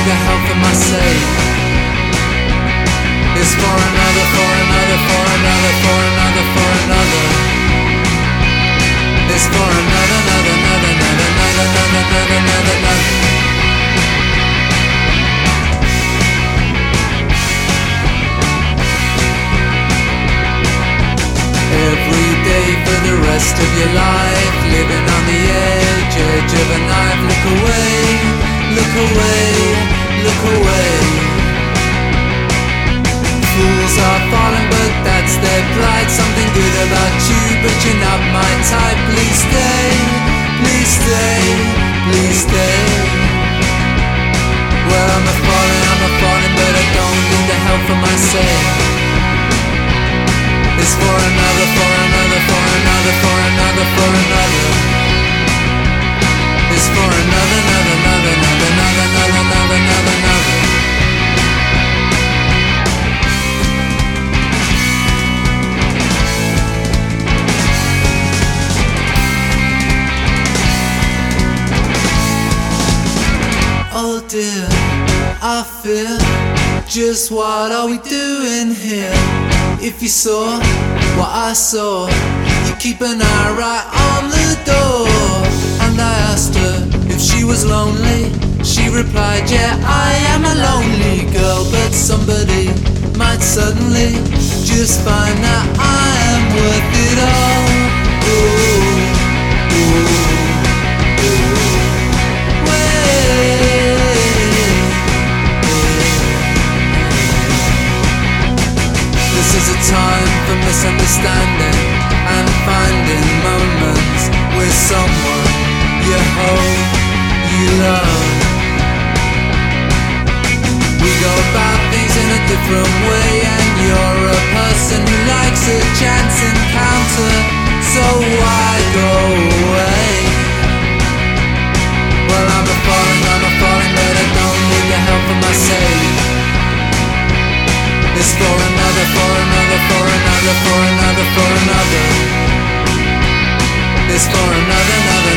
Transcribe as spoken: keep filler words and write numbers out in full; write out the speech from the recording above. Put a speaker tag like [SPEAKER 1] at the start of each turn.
[SPEAKER 1] need the help of my sake. It's for another, for another, for another, for another, for another. It's for another, another, another, another, another, another, another, another. Every day for the rest of your life, living on the edge, edge of a knife. Look away, look away, look away. Fools are falling, but that's their pride. Something good about you, but you're not my type. Please stay, please stay, please stay. Well, I'm a falling, I'm a falling, but I don't need the help for my sake. It's for another, for another, for another, for another, for another. It's for another, another, another, another, another, another, another, another, another. Oh dear, I fear. Just what are we doing here? If you saw what I saw, you keep an eye right on the door. And I asked her if she was lonely. She replied, yeah, I am a lonely girl, but somebody might suddenly just find that I am worth it all. Ooh, ooh, ooh. Wait. This is a time for misunderstanding and finding moments with someone you hope you love. We go about things in a different way, and you're a person who likes a chance encounter, so why go away? Well, I'm a falling, I'm a falling, but I don't need the help of my sake. It's for another, for another, for another, for another, for another. It's for another, another,